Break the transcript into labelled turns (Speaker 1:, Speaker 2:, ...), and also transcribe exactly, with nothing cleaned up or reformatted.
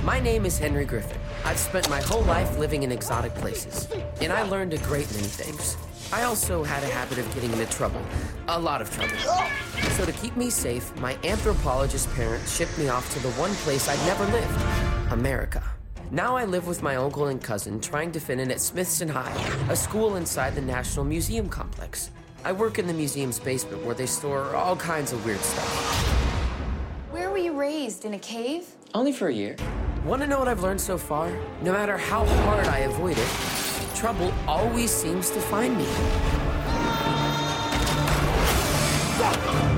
Speaker 1: My name is Henry Griffin. I've spent my whole life living in exotic places, and I learned a great many things. I also had a habit of getting into trouble. A lot of trouble. So to keep me safe, my anthropologist parents shipped me off to the one place I'd never lived, America. Now I live with my uncle and cousin trying to fit in at Smithson High, a school inside the National Museum complex. I work in the museum's basement where they store all kinds of weird stuff.
Speaker 2: Where were you raised? In a cave?
Speaker 1: Only for a year. Want to know what I've learned so far? No matter how hard I avoid it, trouble always seems to find me.